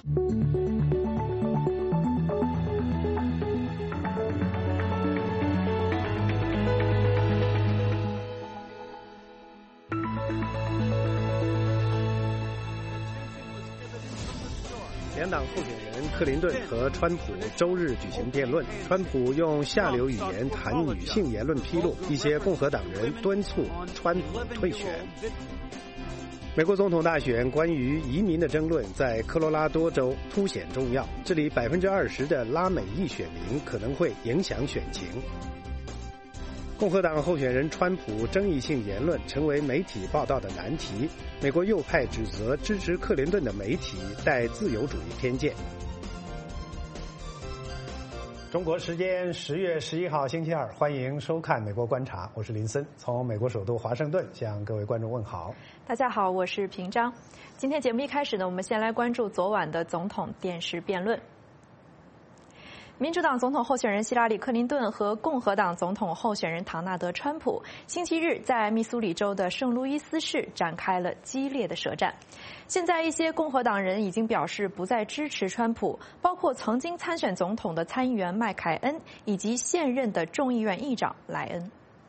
两党候选人克林顿和川普周日举行辩论，川普用下流语言谈女性言论披露，一些共和党人敦促川普退选。美国总统大选关于移民的争论在科罗拉多州凸显重要，这里20%的拉美裔选民可能会影响选情。共和党候选人川普争议性言论成为媒体报道的难题，美国右派指责支持克林顿的媒体带自由主义偏见。中国时间10月11号星期二，欢迎收看美国观察，我是林森，从美国首都华盛顿向各位观众问好。 大家好，我是平章。今天节目一开始呢，我们先来关注昨晚的总统电视辩论。民主党总统候选人希拉里·克林顿和共和党总统候选人唐纳德·川普星期日在密苏里州的圣路易斯市展开了激烈的舌战。现在一些共和党人已经表示不再支持川普，包括曾经参选总统的参议员麦凯恩以及现任的众议院议长莱恩。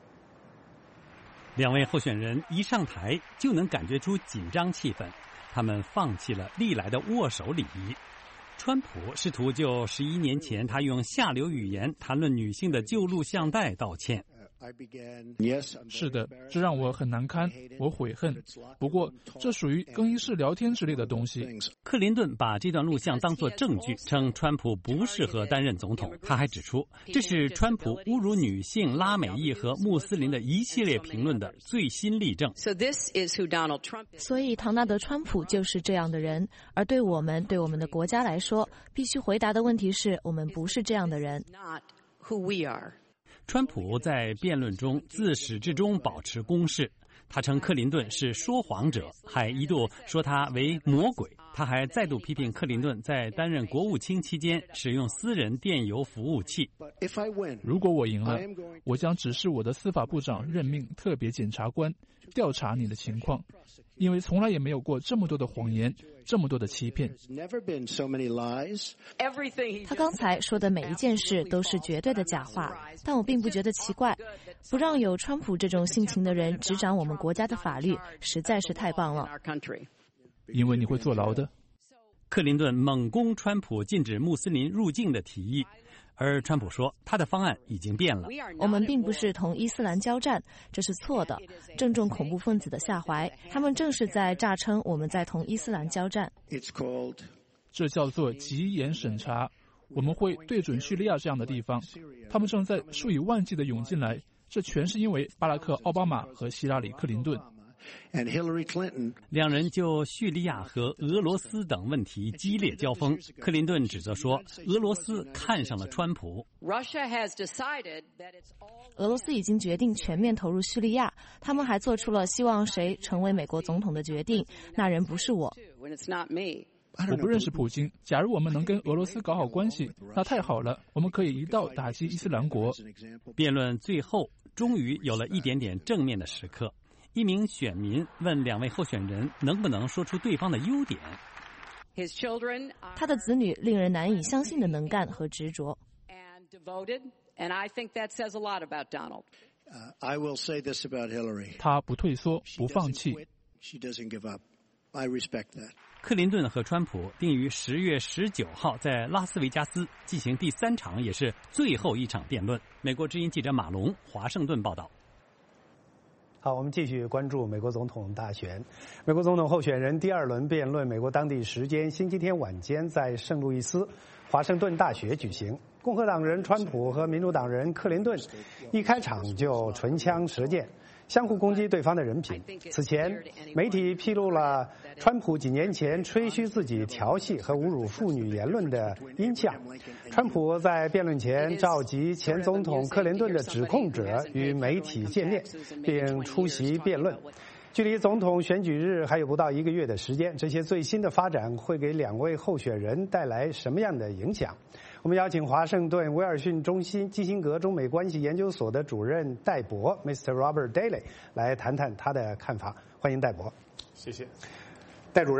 两位候选人一上台就能感觉出紧张气氛，他们放弃了历来的握手礼仪。川普试图就11年前他用下流语言谈论女性的旧录像带道歉。 是的，这让我很难堪，我悔恨。不过，这属于更衣室聊天之类的东西。 克林顿把这段录像当作证据，称川普不适合担任总统。他还指出，这是川普侮辱女性、拉美裔和穆斯林的一系列评论的最新例证。 所以，唐纳德·川普就是这样的人。而对我们的国家来说，必须回答的问题是我们不是这样的人。 川普在辩论中自始至终保持攻势，他称克林顿是说谎者，还一度说他为魔鬼。他还再度批评克林顿在担任国务卿期间使用私人电邮服务器。 如果我赢了，我将指示我的司法部长任命特别检察官调查你的情况，因为从来也没有过这么多的谎言，这么多的欺骗。 他刚才说的每一件事都是绝对的假话，但我并不觉得奇怪。不让有川普这种性情的人执掌我们国家的法律，实在是太棒了。 因为你会坐牢的。 克林顿猛攻川普禁止穆斯林入境的提议，而川普说他的方案已经变了。 我们并不是同伊斯兰交战，这是错的，正中恐怖分子的下怀。他们正是在诈称我们在同伊斯兰交战。 这叫做极严审查。我们会对准叙利亚这样的地方，他们正在数以万计的涌进来，这全是因为巴拉克·奥巴马和希拉里·克林顿。 两人就叙利亚和俄罗斯等问题激烈交锋。克林顿指责说，俄罗斯看上了川普。 俄罗斯已经决定全面投入叙利亚，他们还做出了希望谁成为美国总统的决定，那人不是我。 我不认识普京，假如我们能跟俄罗斯搞好关系，那太好了，我们可以一道打击伊斯兰国。 辩论最后终于有了一点点正面的时刻。一名选民问两位候选人能不能说出对方的优点。 他的子女令人难以相信的能干和执着。 他不退缩，不放弃。 克林顿和川普定于10月19号在拉斯维加斯进行第3场也是最后一场辩论。美国之音记者马龙华盛顿报道。 好，我们继续关注美国总统大选。美国总统候选人第2轮辩论，美国当地时间星期天晚间在圣路易斯华盛顿大学举行。共和党人川普和民主党人克林顿一开场就唇枪舌剑，相互攻击对方的人品。此前，媒体披露了川普几年前吹嘘自己调戏和侮辱妇女言论的音像。川普在辩论前召集前总统克林顿的指控者与媒体见面，并出席辩论。距离总统选举日还有不到1个月的时间，这些最新的发展会给2位候选人带来什么样的影响？我们邀请华盛顿威尔逊中心基辛格中美关系研究所的主任戴博 Mr. Robert Daly 来谈谈他的看法。欢迎戴博。 谢谢。 戴主任，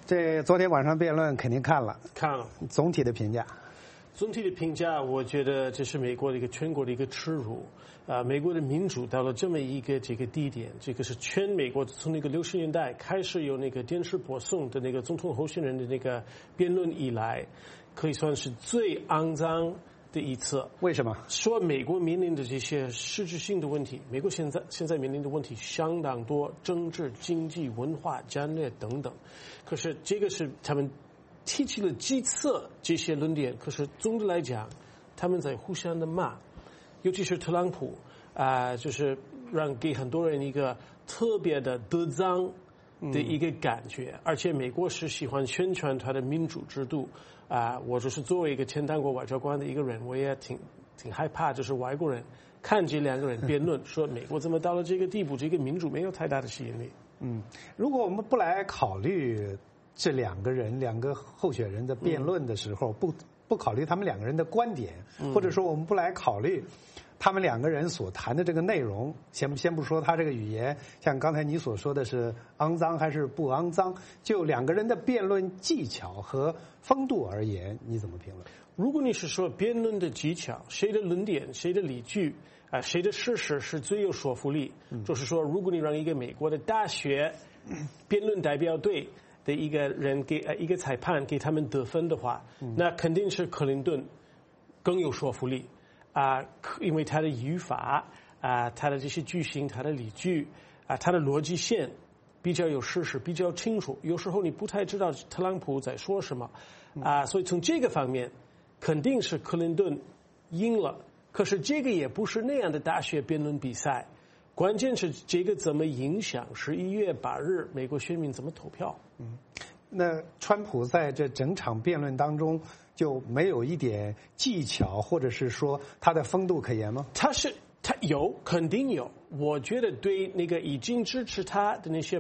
这昨天晚上辩论肯定看了，总体的评价。 总体的评价，我觉得这是美国的全国的一个耻辱。美国的民主到了这么一个低点，这个是全美国从那个60年代开始有那个电视播送的那个总统候选人的那个辩论以来，可以算是最肮脏的一次。 为什么？ 说美国面临的这些实质性的问题，美国现在面临的问题相当多，政治、经济、文化、战略等等。可是这个是他们提起了几次这些论点，可是总的来讲，他们在互相的骂，尤其是特朗普就是给很多人一个特别的得脏的一个感觉，而且美国是喜欢宣传他的民主制度我就是作为一个前当过外交官的一个人，我也挺害怕，就是外国人看这两个人辩论，说美国怎么到了这个地步，这个民主没有太大的吸引力。 如果我们不来考虑这两个候选人的辩论的时候，不考虑他们两个人的观点，或者说我们不来考虑他们两个人所谈的这个内容，先不说他这个语言，像刚才你所说的是肮脏还是不肮脏，就两个人的辩论技巧和风度而言，你怎么评论？ 如果你是说辩论的技巧，谁的论点、谁的理据谁的事实是最有说服力，就是说，如果你让一个美国的大学辩论代表队的一个人给一个裁判给他们得分的话，那肯定是克林顿更有说服力因为他的语法他的这些句型、他的理据他的逻辑线比较有事实、比较清楚。有时候你不太知道特朗普在说什么所以从这个方面肯定是克林顿赢了。可是这个也不是那样的大学辩论比赛，关键是这个怎么影响11月8日美国选民怎么投票。 那川普在这整场辩论当中就没有一点技巧，或者是说他的风度可言吗？ 他有，肯定有。我觉得对那个已经支持他的那些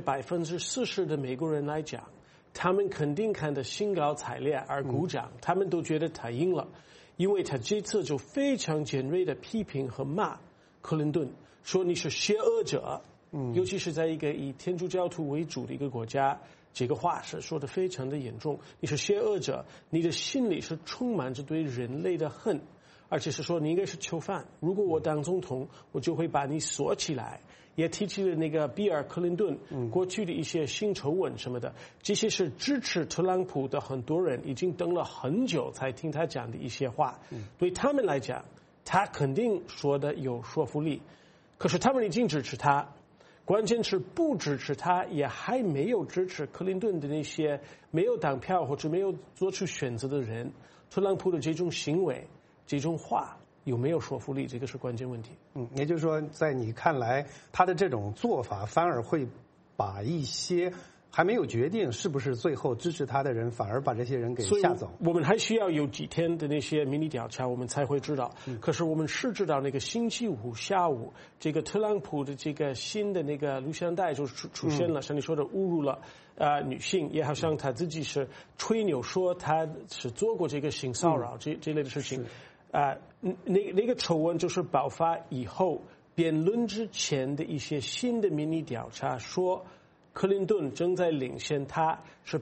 40%的美国人来讲，他们肯定看得兴高采烈而鼓掌，他们都觉得他赢了。因为他这次就非常尖锐的批评和骂克林顿，说你是邪恶者，尤其是在一个以天主教徒为主的一个国家，这个话是说得非常的严重。你是邪恶者，你的心里是充满着对人类的恨，而且是说你应该是囚犯，如果我当总统，我就会把你锁起来。也提起了那个比尔·克林顿过去的一些性丑闻什么的，这些是支持特朗普的很多人已经等了很久才听他讲的一些话，对他们来讲，他肯定说的有说服力。可是他们已经支持他，关键是不支持他，也还没有支持克林顿的那些没有当票或者没有做出选择的人，特朗普的这种行为、这种话有没有说服力，这个是关键问题。 也就是说，在你看来，他的这种做法反而会把一些还没有决定是不是最后支持他的人，反而把这些人给吓走。 我们还需要有几天的那些迷你调查，我们才会知道。可是我们是知道那个星期五下午，这个特朗普的这个新的那个录像带就出现了，像你说的侮辱了女性，也好像他自己是吹牛说他是做过这个性骚扰这类的事情。那个丑闻就是爆发以后，辩论之前的一些新的民意调查说，克林顿正在领先，他是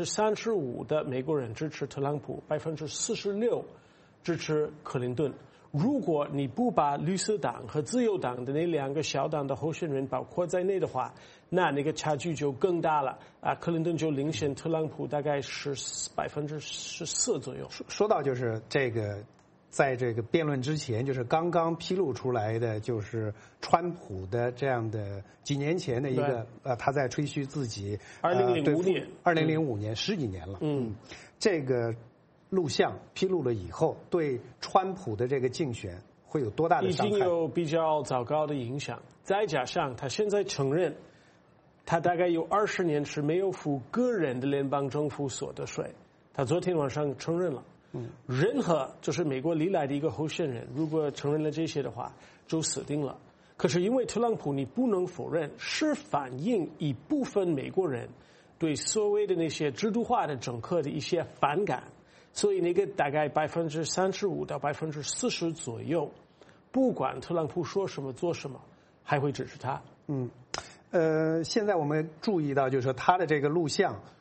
35%的美国人支持特朗普，46%支持克林顿。如果你不把绿色党和自由党的那两个小党的候选人包括在内的话，那个差距就更大了克林顿就领先特朗普大概是14%左右。 说到就是这个。在这个辩论之前，就是刚刚披露出来的，就是川普的这样的几年前的一个他在吹嘘自己2005年10几年了，这个录像披露了以后，对川普的这个竞选会有多大的伤害？ 已经有比较糟糕的影响，再加上他现在承认，他大概有20年是没有付个人的联邦政府所得税，他昨天晚上承认了。任何就是美国历来的一个候选人，如果承认了这些的话，就死定了。可是因为特朗普，你不能否认是反映一部分美国人对所谓的那些制度化的政客的一些反感，所以那个大概35%到40%左右，不管特朗普说什么做什么，还会支持他。 现在我们注意到，就是说他的这个录像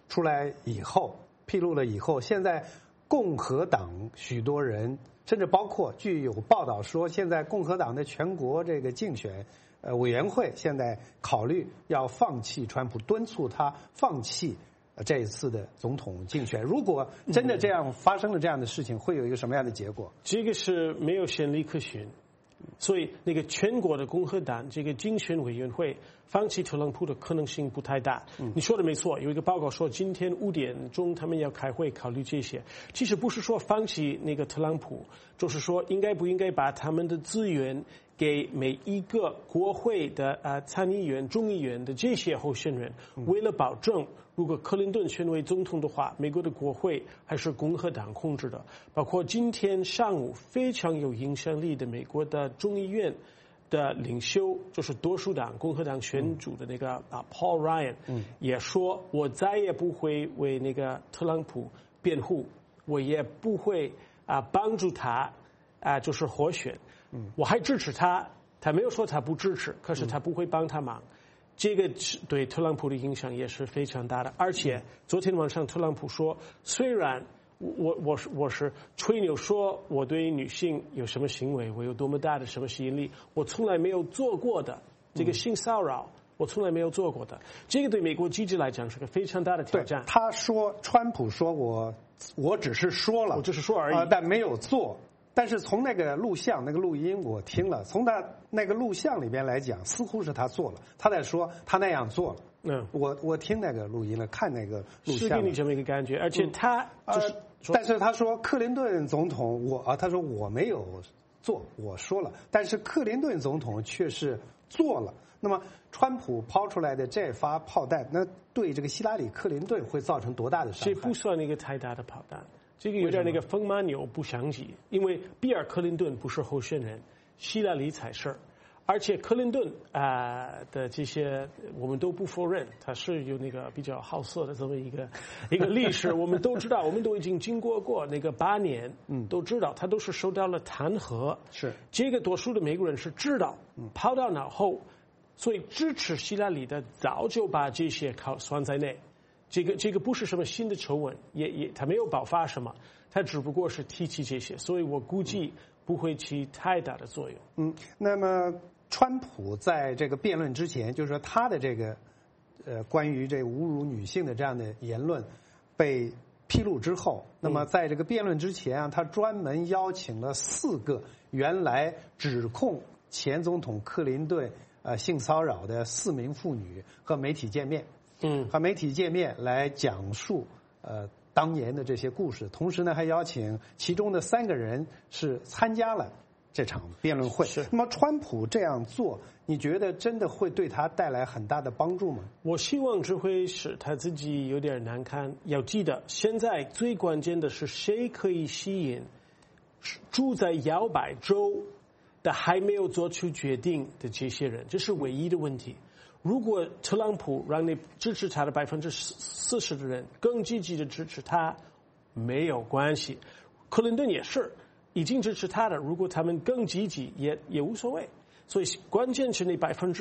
出来以后，披露了以后，现在共和党许多人，甚至包括据有报道说，现在共和党的全国这个竞选委员会现在考虑要放弃川普，敦促他放弃这一次的总统竞选。如果真的这样发生了这样的事情，会有一个什么样的结果？ 这个是没有先例可循。所以，那个全国的共和党这个竞选委员会放弃特朗普的可能性不太大。你说的没错，有一个报告说今天5点钟他们要开会考虑这些。其实不是说放弃那个特朗普，就是说应该不应该把他们的资源给每一个国会的参议员、众议员的这些候选人，为了保证如果克林顿选为总统的话，美国的国会还是共和党控制的。包括今天上午非常有影响力的美国的众议院的领袖，就是多数党共和党选主的那个Paul Ryan，也说我再也不会为那个特朗普辩护，我也不会帮助他就是获选。我还支持他，他没有说他不支持，可是他不会帮他忙。这个对特朗普的影响也是非常大的。而且昨天晚上特朗普说，虽然我是吹牛说我对女性有什么行为，我有多么大的什么吸引力，我从来没有做过的这个性骚扰，我从来没有做过的。这个对美国记者来讲是个非常大的挑战。 他说，川普说我只是说了， 我只是说而已， 但没有做。但是从那个录像、那个录音我听了，从他那个录像里边来讲，似乎是他做了。他在说他那样做了。我听那个录音了，看那个录像， 是给你这么一个感觉。而且他但是他说克林顿总统，他说我没有做，我说了，但是克林顿总统却是做了。那么川普抛出来的这发炮弹，那对这个希拉里·克林顿会造成多大的伤害？ 这不算一个太大的炮弹。这个有点那个风马牛不相及，因为比尔·克林顿不是候选人，希拉里才是。而且克林顿的这些我们都不否认，他是有那个比较好色的这么一个历史，我们都知道，我们都已经经过那个8年，都知道他都是受到了弹劾。 是这个多数的美国人是知道，抛到脑后，所以支持希拉里的早就把这些算在内。这个不是什么新的丑闻，他没有爆发什么，他只不过是提起这些，所以我估计不会起太大的作用。 那么川普在这个辩论之前，就是说他的这个关于这侮辱女性的这样的言论被披露之后，那么在这个辩论之前他专门邀请了4个原来指控前总统克林顿性骚扰的4名妇女和媒体见面。和媒体见面来讲述当年的这些故事，同时呢还邀请其中的3个人是参加了这场辩论会。那么川普这样做，你觉得真的会对他带来很大的帮助吗？ 我希望只会使他自己有点难堪。要记得，现在最关键的是谁可以吸引住在摇摆州的还没有做出决定的这些人，这是唯一的问题。如果特朗普让你支持他的40%的人更积极的支持他，没有关系。克林顿也是已经支持他的，如果他们更积极也无所谓。所以关键是那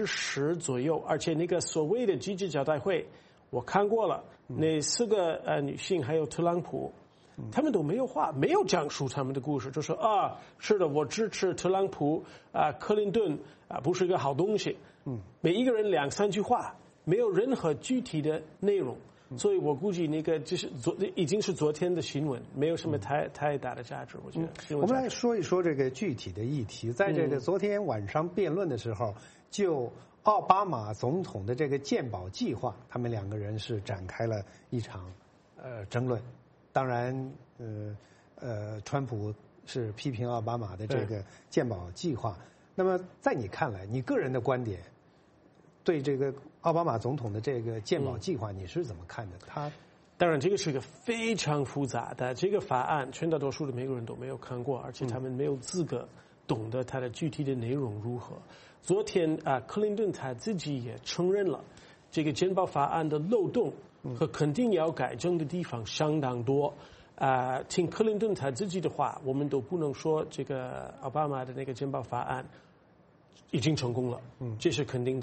10%左右，而且那个所谓的记者招待会，我看过了，那4个女性还有特朗普，他们都没有话，没有讲述他们的故事，就说是的，我支持特朗普克林顿不是一个好东西。每一个人2-3句话，没有任何具体的内容，所以我估计那个就是已经是昨天的新闻，没有什么太大的价值。我觉得。 我们来说一说这个具体的议题，在这个昨天晚上辩论的时候，就奥巴马总统的这个健保计划，他们2个人是展开了一场争论。当然，川普是批评奥巴马的这个健保计划。那么在你看来，你个人的观点，对这个奥巴马总统的这个健保计划，你是怎么看的？ 当然，这个是一个非常复杂的这个法案，绝大多数的美国人都没有看过，而且他们没有资格懂得它的具体的内容如何。昨天克林顿他自己也承认了，这个健保法案的漏洞和肯定要改正的地方相当多。听克林顿他自己的话，我们都不能说这个奥巴马的那个健保法案已经成功了，这是肯定的。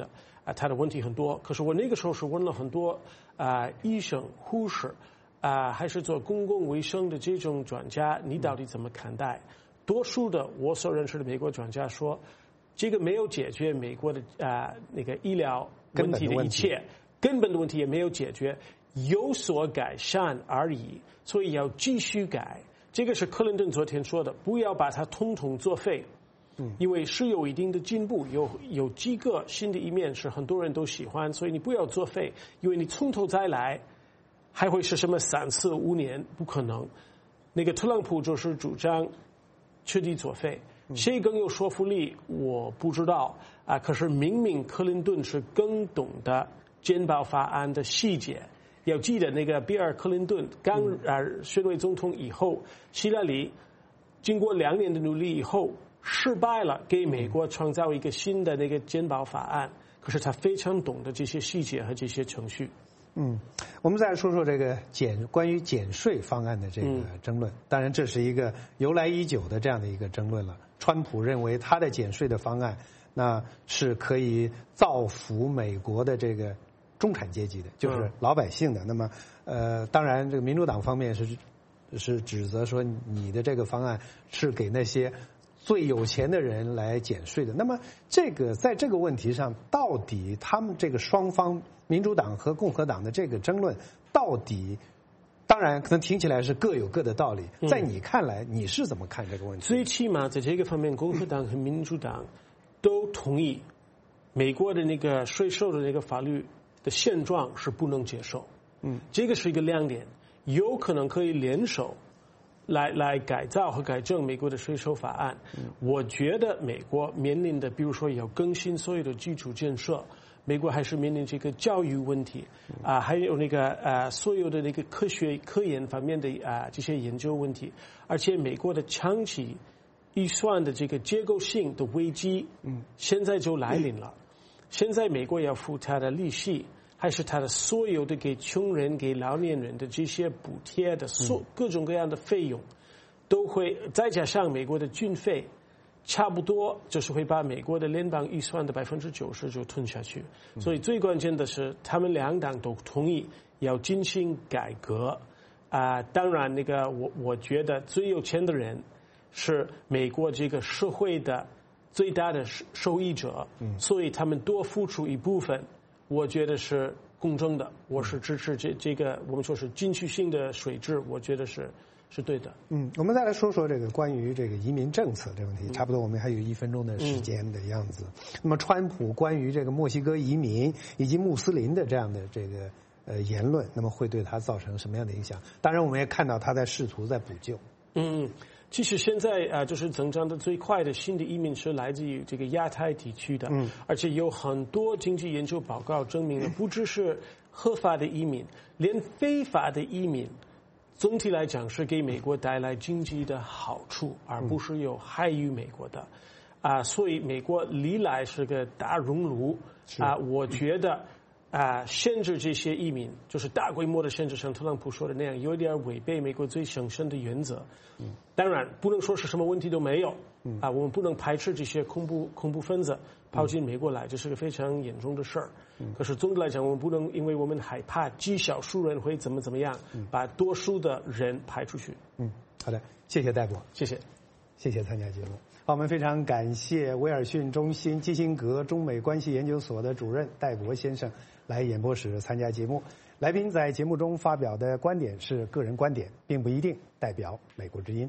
他的问题很多。可是我那个时候是问了很多医生、护士还是做公共卫生的这种专家，你到底怎么看待？多数的我所认识的美国专家说，这个没有解决美国的那个医疗问题的一切，根本的问题也没有解决，有所改善而已，所以要继续改。这个是克林顿昨天说的，不要把它统统作废。因为是有一定的进步，有几个新的一面是很多人都喜欢，所以你不要作废，因为你从头再来，还会是什么3、4、5年？不可能。那个特朗普就是主张彻底作废，谁更有说服力我不知道可是明明克林顿是更懂得健保法案的细节。要记得那个比尔·克林顿刚选为总统以后，希拉里经过2年的努力以后失败了，给美国创造一个新的那个健保法案。可是他非常懂得这些细节和这些程序。 我们再来说说这个关于减税方案的这个争论。当然，这是一个由来已久的这样的一个争论了。川普认为他的减税的方案，那是可以造福美国的这个中产阶级的，就是老百姓的。那么，当然，这个民主党方面是指责说你的这个方案是给那些最有钱的人来减税的。那么在这个问题上，到底他们这个双方民主党和共和党的这个争论，到底当然可能听起来是各有各的道理。在你看来，你是怎么看这个问题？ 最起码在这个方面，共和党和民主党都同意美国的那个税收的那个法律的现状是不能接受。这个是一个亮点，有可能可以联手来改造和改正美国的税收法案。我觉得美国面临的，比如说要更新所有的基础建设，美国还是面临这个教育问题还有那个所有的那个科研方面的这些研究问题，而且美国的长期预算的这个结构性的危机现在就来临了。现在美国要付它的利息，还是他的所有的给穷人、给老年人的这些补贴的各种各样的费用，都会再加上美国的军费，差不多就是会把美国的联邦预算的90%就吞下去。所以最关键的是，他们2党都同意要进行改革当然，那个我觉得最有钱的人是美国这个社会的最大的受益者，所以他们多付出一部分。我觉得是公正的，我是支持这个我们说是进取性的税制，我觉得是对的。 我们再来说说这个关于这个移民政策这个问题，差不多我们还有1分钟的时间的样子。那么，川普关于这个墨西哥移民以及穆斯林的这样的这个言论，那么会对他造成什么样的影响？当然，我们也看到他在试图在补救。 其实现在就是增长的最快的新的移民是来自于这个亚太地区的，而且有很多经济研究报告证明了，不只是合法的移民，连非法的移民，总体来讲是给美国带来经济的好处，而不是有害于美国的。所以美国历来是个大熔炉我觉得限制这些移民，就是大规模的限制，像特朗普说的那样，有点违背美国最神圣的原则。当然不能说是什么问题都没有我们不能排斥这些恐怖分子跑进美国来，这是个非常严重的事儿。可是总的来讲，我们不能因为我们害怕极少数人会怎么样，把多数的人排出去。 好的，谢谢戴博， 谢谢参加节目。好，我们非常感谢威尔逊中心基辛格中美关系研究所的主任戴博先生来演播室参加节目。来宾在节目中发表的观点是个人观点，并不一定代表美国之音。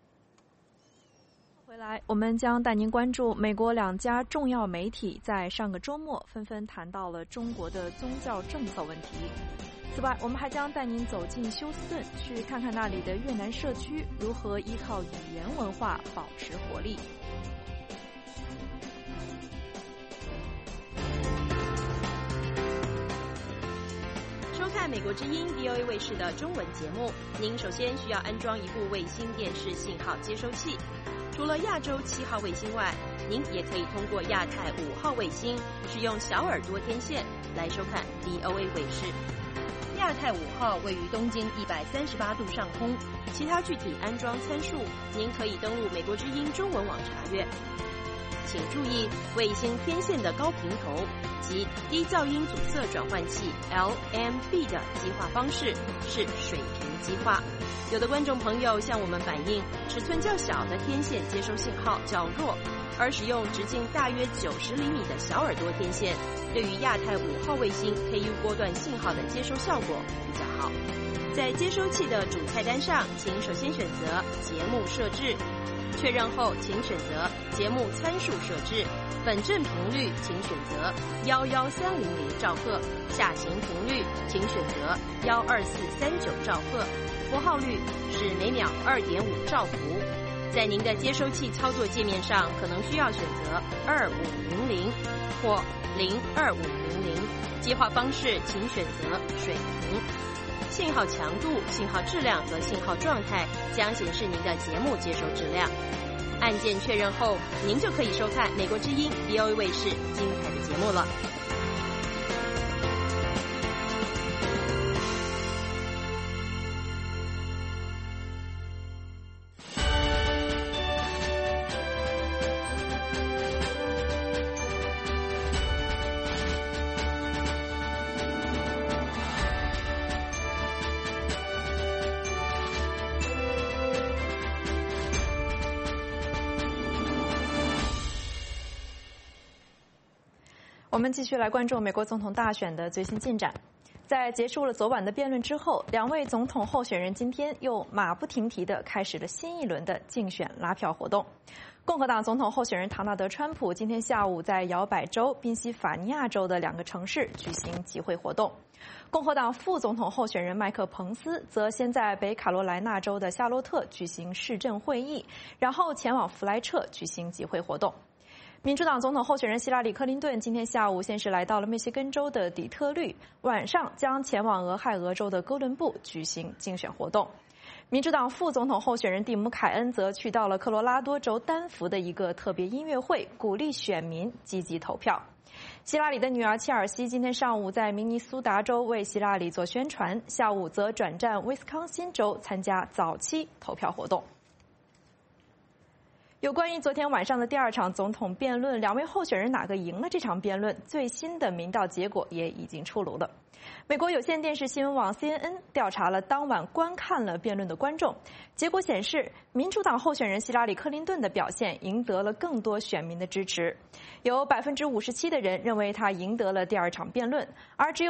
回来，我们将带您关注美国2家重要媒体在上个周末纷纷谈到了中国的宗教政策问题。此外，我们还将带您走进休斯顿，去看看那里的越南社区如何依靠语言文化保持活力。 收看美国之音 VOA 卫视的中文节目，您首先需要安装一部卫星电视信号接收器。除了亚洲7号卫星外，您也可以通过亚太5号卫星，使用小耳朵天线来收看 VOA 卫视。亚太5号位于东经138度上空，其他具体安装参数您可以登录美国之音中文网查阅。 请注意卫星天线的高频头及低噪音阻塞转换器 LMB 的基化方式是水平基化。有的观众朋友向我们反映，尺寸较小的天线接收信号较弱，而使用直径大约90厘米的小耳朵天线，对于亚太5号卫星 KU 波段信号的接收效果比较好。在接收器的主菜单上，请首先选择节目设置，确认后请选择节目参数设置，本振频率请选择11300兆赫，下行频率请选择12439兆赫，拨号率是每秒2.5兆伏。在您的接收器操作界面上，可能需要选择2500或02500，接话方式请选择水平。信号强度、信号质量和信号状态将显示您的节目接收质量。按键确认后，您就可以收看美国之音 VOA 卫视精彩的节目了。 我们继续来关注美国总统大选的最新进展。在结束了昨晚的辩论之后，两位总统候选人今天又马不停蹄地开始了新一轮的竞选拉票活动。共和党总统候选人唐纳德·川普今天下午在摇摆州、宾夕法尼亚州的2个城市举行集会活动。共和党副总统候选人麦克·彭斯则先在北卡罗来纳州的夏洛特举行市政会议，然后前往弗莱彻举行集会活动。民主党总统候选人希拉里·克林顿今天下午先是来到了密歇根州的底特律，晚上将前往俄亥俄州的哥伦布举行竞选活动。民主党副总统候选人蒂姆·凯恩则去到了科罗拉多州丹佛的一个特别音乐会，鼓励选民积极投票。希拉里的女儿切尔西今天上午在明尼苏达州为希拉里做宣传，下午则转战威斯康辛州参加早期投票活动。有关于昨天晚上的第2场总统辩论，两位候选人哪个赢了这场辩论，最新的民调结果也已经出炉了。美国有线电视新闻网 CNN 调查了当晚观看了辩论的观众，结果显示，民主党候选人希拉里·克林顿的表现赢得了更多选民的支持，有57%的人认为他赢得了第2场辩论，而只有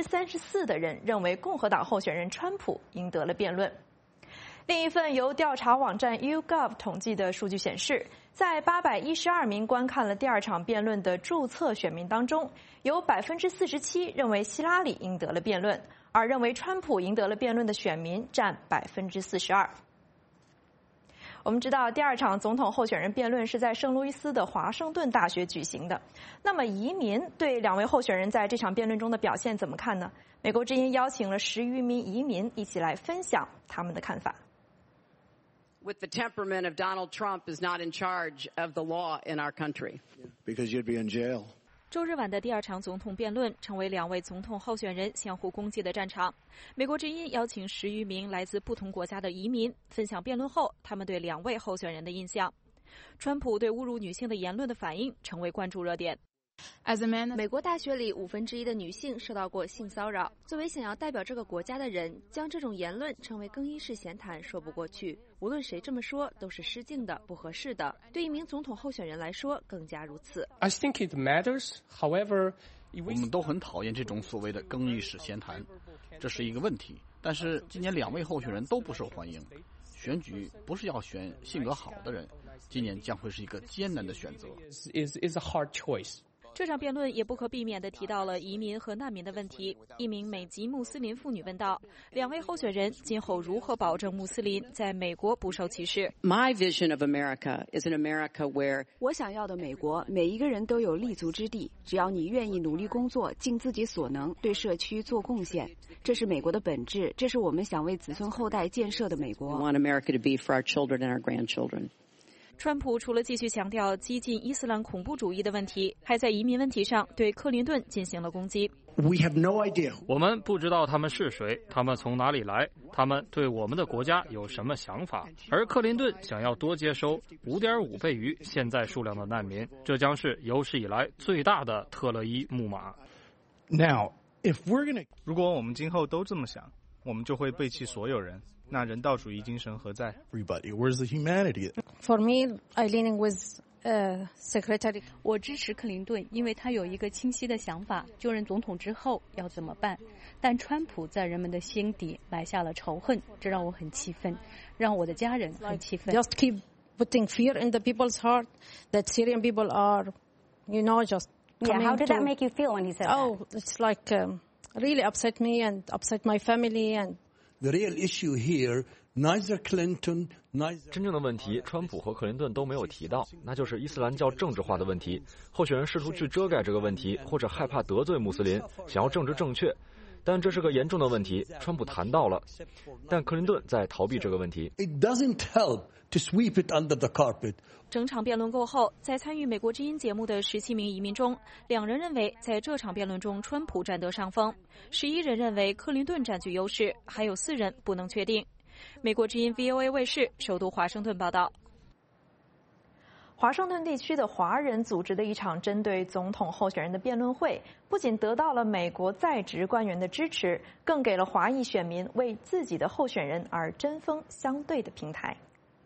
34%的人认为共和党候选人川普赢得了辩论。另一份由调查网站 YouGov 统计的数据显示，在812名观看了第2场辩论的注册选民当中，有47%认为希拉里赢得了辩论，而认为川普赢得了辩论的选民占42%。我们知道，第2场总统候选人辩论是在圣路易斯的华盛顿大学举行的。那么，移民对两位候选人在这场辩论中的表现怎么看呢？美国之音邀请了10余名移民一起来分享他们的看法。 With the temperament of Donald Trump is not in charge of the law in our country. Because you'd be in jail. 周日晚的第2场总统辩论成为两位总统候选人相互攻击的战场。美国之音邀请10余名来自不同国家的移民分享辩论后他们对两位候选人的印象。川普对侮辱女性的言论的反应成为关注热点。 美国大学里1/5的女性受到过性骚扰。作为想要代表这个国家的人，将这种言论称为更衣室闲谈说不过去。无论谁这么说，都是失敬的、不合适的。对一名总统候选人来说，更加如此。 I think it matters. However, 我们都很讨厌这种所谓的更衣室闲谈，这是一个问题。但是今年2位候选人都不受欢迎。选举不是要选性格好的人，今年将会是一个艰难的选择。 is a hard choice. 这场辩论也不可避免地提到了移民和难民的问题。一名美籍穆斯林妇女问道：两位候选人今后如何保证穆斯林在美国不受歧视 My vision of America is an America where 我想要的美国，每一个人都有立足之地，只要你愿意努力工作，尽自己所能，对社区做贡献。这是美国的本质，这是我们想为子孙后代建设的美国。 We want America to be for our children and our grandchildren. 川普除了继续强调激进伊斯兰恐怖主义的问题，还在移民问题上对克林顿进行了攻击。 We have no idea. 我们不知道他们是谁，他们从哪里来，他们对我们的国家有什么想法。而克林顿想要多接收 5.5 倍于现在数量的难民，这将是有史以来最大的特勒伊木马。 Now, if we're going to... 如果我们今后都这么想，我们就会背弃所有人。那人道主义精神何在 ？Everybody, where's the humanity? For me, I leaning with Secretary. 我支持克林顿，因为他有一个清晰的想法，就任总统之后要怎么办。但川普在人们的心底埋下了仇恨，这让我很气愤，让我的家人很气愤。 Just keep putting fear in the people's heart that Syrian people are, just coming how did that make you feel when he said that? Oh, it's like really upset me and upset my family and. The real issue here, neither Clinton, neither... 真正的问题，川普和克林顿都没有提到，那就是伊斯兰教政治化的问题。候选人试图去遮盖这个问题，或者害怕得罪穆斯林，想要政治正确。但这是个严重的问题，川普谈到了，但克林顿在逃避这个问题。 It doesn't help to sweep it under the carpet. 整场辩论过后，在参与美国之音节目的17名移民中，2人认为在这场辩论中川普占得上风，11人认为克林顿占据优势，还有4人不能确定。美国之音 VOA 卫视首都华盛顿报道。 华盛顿地区的华人组织的一场针对总统候选人的辩论会，不仅得到了美国在职官员的支持，更给了华裔选民为自己的候选人而针锋相对的平台。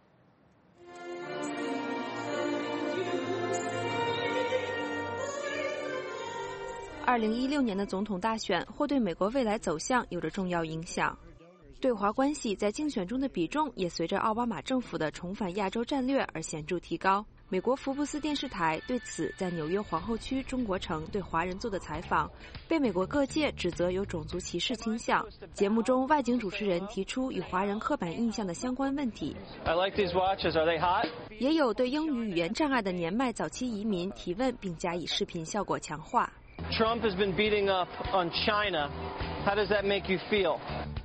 2016年的总统大选或对美国未来走向有着重要影响。对华关系在竞选中的比重也随着奥巴马政府的重返亚洲战略而显著提高。美国福布斯电视台对此在纽约皇后区中国城对华人做的采访，被美国各界指责有种族歧视倾向。节目中，外景主持人提出与华人刻板印象的相关问题。 I like these watches. Are they hot? 也有对英语语言障碍的年迈早期移民提问，并加以视频效果强化。 Trump has been beating up on China. How does that make you feel?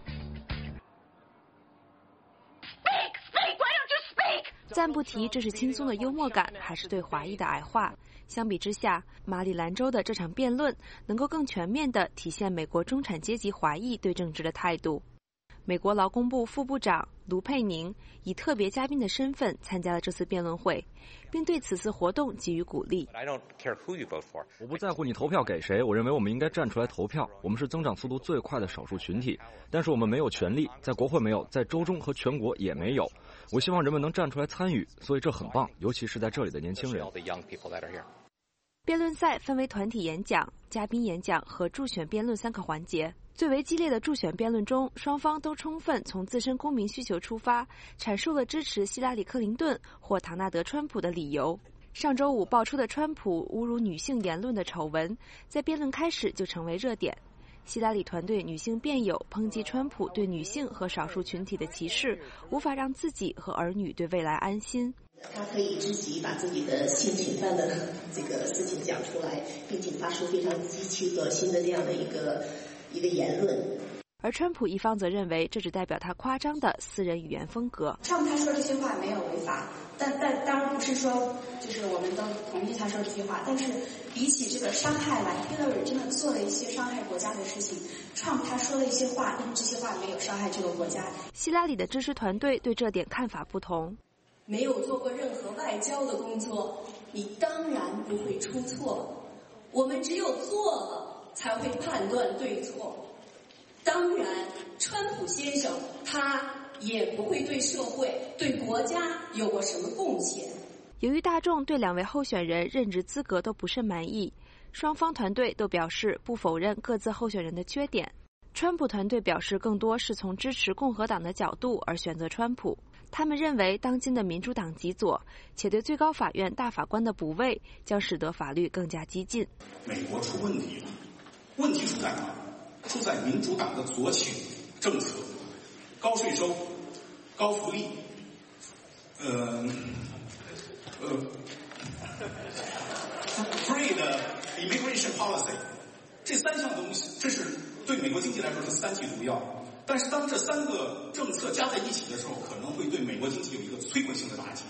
Speak! Why don't you speak? 暂不提这是轻松的幽默感，还是对华裔的矮化。相比之下，马里兰州的这场辩论能够更全面地体现美国中产阶级华裔对政治的态度。美国劳工部副部长卢佩宁以特别嘉宾的身份参加了这次辩论会，并对此次活动给予鼓励。 我不在乎你投票给谁，我认为我们应该站出来投票。我们是增长速度最快的少数群体，但是我们没有权利，在国会没有，在州中和全国也没有。我希望人们能站出来参与，所以这很棒，尤其是在这里的年轻人。 辩论赛分为团体演讲、嘉宾演讲和助选辩论3个环节。最为激烈的助选辩论中，双方都充分从自身公民需求出发，阐述了支持希拉里·克林顿或唐纳德·川普的理由。上周五爆出的川普侮辱女性言论的丑闻，在辩论开始就成为热点。希拉里团队女性辩友抨击川普对女性和少数群体的歧视，无法让自己和儿女对未来安心。 他可以自己把自己的性侵犯的这个事情讲出来，并且发出非常极其恶心的这样的一个言论。 而川普一方则认为这只代表他夸张的私人语言风格。 川普他说这些话没有违法，但当然不是说就是我们都同意他说这些话，但是比起这个伤害来 ，Hillary 真的做了一些伤害国家的事情，川普他说了一些话，但是这些话没有伤害这个国家。 希拉里的支持团队对这点看法不同。 没有做过任何外交的工作，你当然不会出错。我们只有做了，才会判断对错。当然，川普先生他也不会对社会、对国家有过什么贡献。 由于大众对2位候选人任职资格都不甚满意，双方团队都表示不否认各自候选人的缺点。川普团队表示更多是从支持共和党的角度而选择川普。他们认为当今的民主党极左，且对最高法院大法官的补位将使得法律更加激进。 美国出问题了，问题出在哪？出在民主党的左倾政策，高税收、高福利，free 的 immigration policy， 这3项东西，这是对美国经济来说是3剂毒药。但是当这3个政策加在一起的时候，可能会对美国经济有一个摧毁性的打击。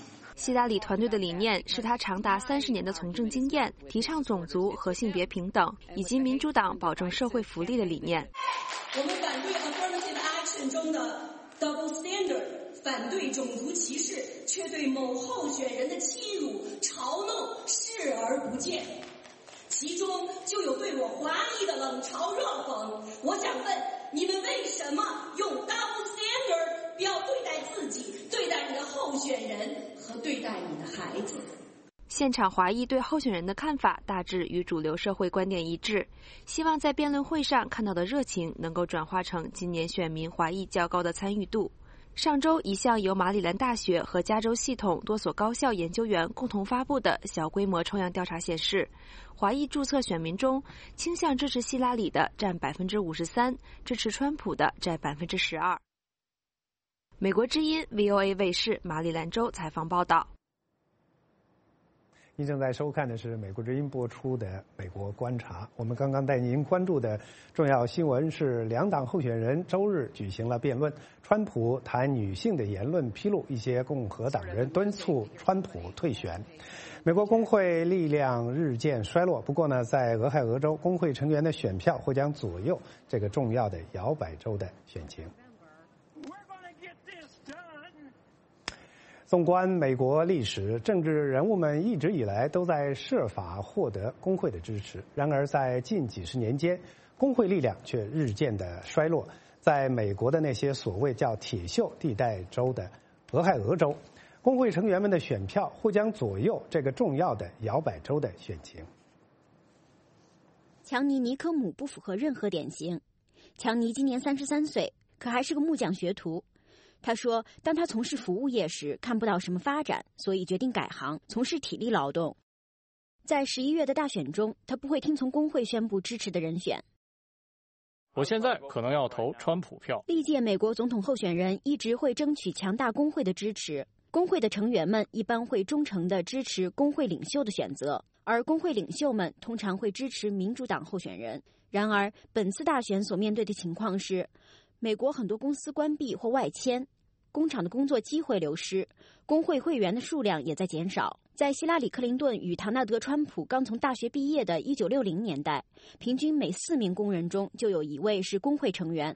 希拉里团队的理念是他长达30年的从政经验，提倡种族和性别平等，以及民主党保证社会福利的理念。 我们反对 affirmative action 中的 double standard， 反对种族歧视，却对某候选人的欺辱、嘲弄视而不见。其中就有对我华裔的冷嘲热讽。我想问，你们为什么用 double standard 不要对待自己、对待你的候选人和对待你的孩子？ 现场华裔对候选人的看法大致与主流社会观点一致，希望在辩论会上看到的热情能够转化成今年选民华裔较高的参与度。上周，一项由马里兰大学和加州系统多所高校研究员共同发布的小规模抽样调查显示，华裔注册选民中，倾向支持希拉里的占53%，支持川普的占12%。美国之音 VOA 卫视马里兰州采访报道。 您正在收看的是美国之音播出的《美国观察》。我们刚刚带您关注的重要新闻是，两党候选人周日举行了辩论。川普谈女性的言论披露一些共和党人敦促川普退选。美国工会力量日渐衰落，不过呢，在俄亥俄州，工会成员的选票或将左右这个重要的摇摆州的选情。纵观美国历史，政治人物们一直以来都在设法获得工会的支持。然而，在近几十年间，工会力量却日渐的衰落。在美国的那些所谓叫铁锈地带州的俄亥俄州，工会成员们的选票或将左右这个重要的摇摆州的选情。 强尼·尼科姆不符合任何典型。强尼今年33岁，可还是个木匠学徒。他说，当他从事服务业时，看不到什么发展，所以决定改行，从事体力劳动。在11月的大选中，他不会听从工会宣布支持的人选。 我现在可能要投川普票。 历届美国总统候选人一直会争取强大工会的支持，工会的成员们一般会忠诚地支持工会领袖的选择，而工会领袖们通常会支持民主党候选人。然而，本次大选所面对的情况是，美国很多公司关闭或外迁，工厂的工作机会流失，工会会员的数量也在减少。在希拉里·克林顿与唐纳德·川普刚从大学毕业的1960年代，平均每4名工人中就有1位是工会成员。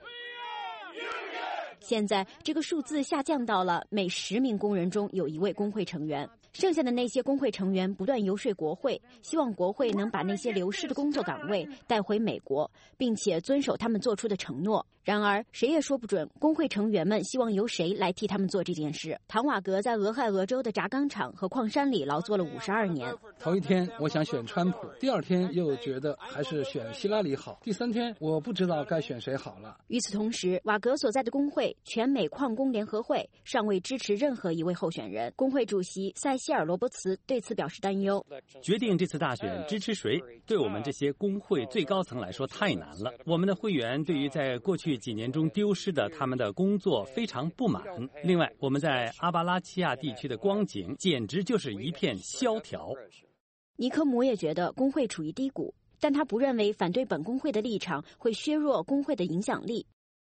现在这个数字下降到了每10名工人中有1位工会成员。剩下的那些工会成员不断游说国会，希望国会能把那些流失的工作岗位带回美国，并且遵守他们做出的承诺。然而，谁也说不准工会成员们希望由谁来替他们做这件事。唐瓦格在俄亥俄州的轧钢厂和矿山里劳作了52年。 头一天我想选川普，第二天又觉得还是选希拉里好，第三天我不知道该选谁好了。 与此同时，瓦格所在的工会全美矿工联合会尚未支持任何一位候选人。工会主席塞西尔·罗伯茨对此表示担忧。 决定这次大选支持谁，对我们这些工会最高层来说太难了。我们的会员对于在过去几年中丢失的他们的工作非常不满。另外，我们在阿巴拉契亚地区的光景简直就是一片萧条。 尼科姆也觉得工会处于低谷，但他不认为反对本工会的立场会削弱工会的影响力。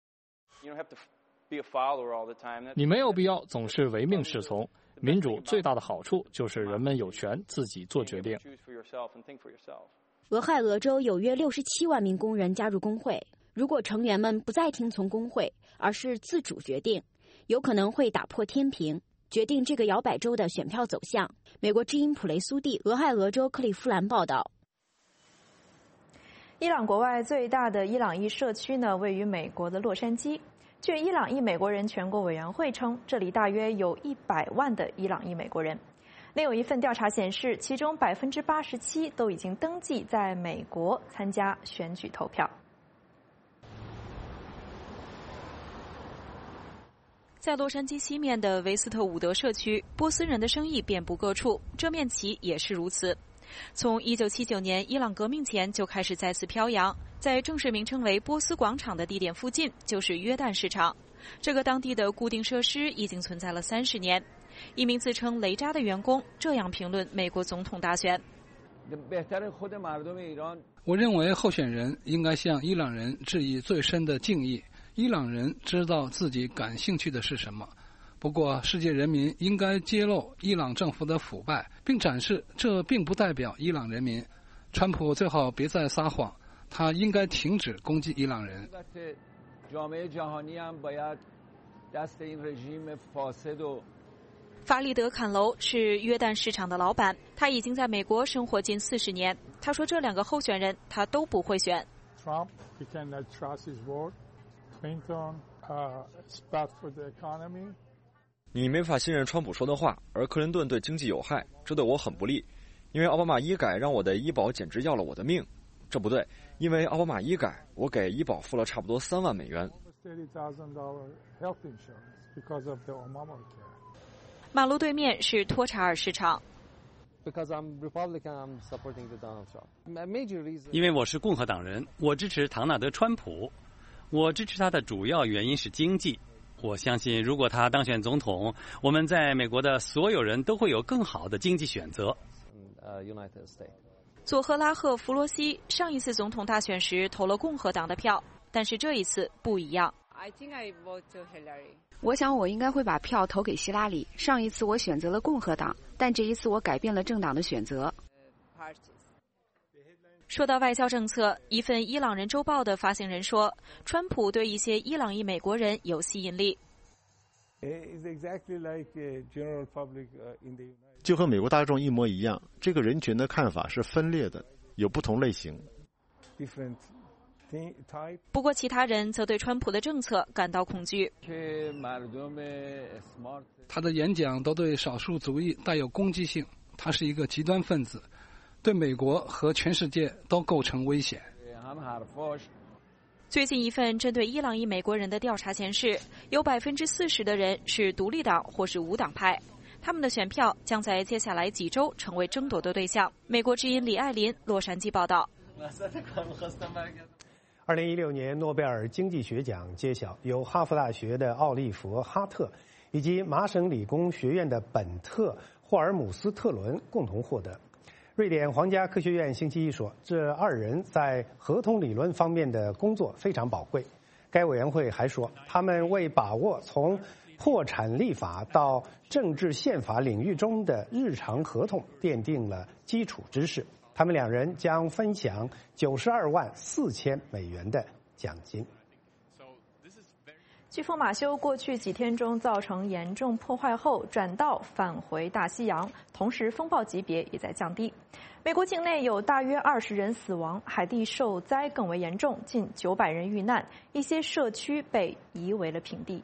你没有必要总是唯命是从。民主最大的好处就是人们有权自己做决定。 俄亥俄州有约67万名工人加入工会，如果成员们不再听从工会，而是自主决定，有可能会打破天平，决定这个摇摆州的选票走向。美国之音普雷苏蒂，俄亥俄州克利夫兰报道。 伊朗国外最大的伊朗裔社区呢，位于美国的洛杉矶。据伊朗裔美国人全国委员会称，这里大约有100万的伊朗裔美国人。另有一份调查显示，其中87%都已经登记在美国参加选举投票。 在洛杉矶西面的维斯特伍德社区，波斯人的生意遍布各处，这面旗也是如此。从1979年伊朗革命前就开始再次飘扬，在正式名称为波斯广场的地点附近就是约旦市场。这个当地的固定设施已经存在了30年。一名自称雷扎的员工这样评论美国总统大选： 我认为候选人应该向伊朗人致以最深的敬意。伊朗人知道自己感兴趣的是什么， 不过，世界人民应该揭露伊朗政府的腐败，并展示这并不代表伊朗人民。川普最好别再撒谎，他应该停止攻击伊朗人。 法里德·坎楼是约旦市场的老板，他已经在美国生活近40年。他说，这2个候选人他都不会选。 Trump, he cannot trust his word. Clinton, it's bad for the economy. 你没法信任川普说的话，而克林顿对经济有害，这对我很不利。因为奥巴马医改让我的医保简直要了我的命。这不对，因为奥巴马医改，我给医保付了差不多3万美元。 马路对面是托查尔市场。 因为我是共和党人，我支持唐纳德·川普。我支持他的主要原因是经济。我相信，如果他当选总统，我们在美国的所有人都会有更好的经济选择。 佐赫拉赫·弗罗西上一次总统大选时投了共和党的票，但是这一次不一样。 我想我应该会把票投给希拉里。上一次我选择了共和党，但这一次我改变了政党的选择。 说到外交政策，一份伊朗人周报的发行人说，川普对一些伊朗裔美国人有吸引力。 就和美国大众一模一样，这个人群的看法是分裂的，有不同类型。 不过，其他人则对川普的政策感到恐惧。 他的演讲都对少数族裔带有攻击性，他是一个极端分子，对美国和全世界都构成危险。 最近一份针对伊朗裔美国人的调查显示，有40%的人是独立党或是无党派，他们的选票将在接下来几周成为争夺的对象。美国之音李爱林，洛杉矶报道。 2016年诺贝尔经济学奖揭晓，由哈佛大学的奥利弗·哈特以及麻省理工学院的本特·霍尔姆斯特伦共同获得。瑞典皇家科学院星期一说，这2人在合同理论方面的工作非常宝贵。该委员会还说，他们为把握从破产立法到政治宪法领域中的日常合同奠定了基础知识。他们2人将分享92万4千美元的奖金。 飓风马修过去几天中造成严重破坏后转道返回大西洋，同时风暴级别也在降低。美国境内有大约20人死亡，海地受灾更为严重，近900人遇难，一些社区被夷为了平地。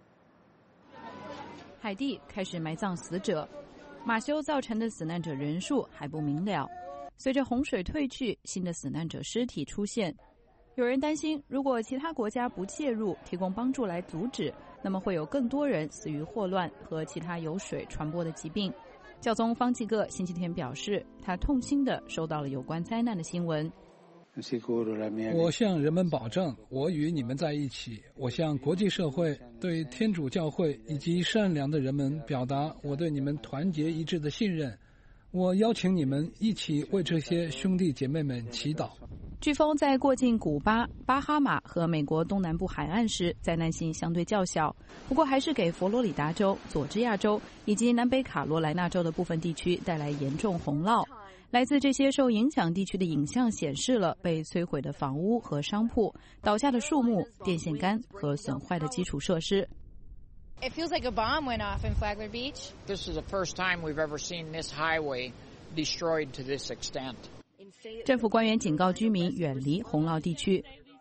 海地开始埋葬死者，马修造成的死难者人数还不明了。随着洪水退去，新的死难者尸体出现。有人担心，如果其他国家不介入提供帮助来阻止，那么会有更多人死于霍乱和其他由水传播的疾病。教宗方济各星期天表示，他痛心地收到了有关灾难的新闻。 我向人们保证，我与你们在一起。我向国际社会、对天主教会以及善良的人们表达我对你们团结一致的信任。我邀请你们一起为这些兄弟姐妹们祈祷。 飓风在过境古巴、巴哈马和美国东南部海岸时，灾难性相对较小，不过还是给佛罗里达州、佐治亚州以及南北卡罗来纳州的部分地区带来严重洪涝。来自这些受影响地区的影像显示了被摧毁的房屋和商铺、倒下的树木、电线杆和损坏的基础设施。 It feels like a bomb went off in Flagler Beach. This is the first time we've ever seen this highway destroyed to this extent. 政府官员警告居民远离洪涝地区。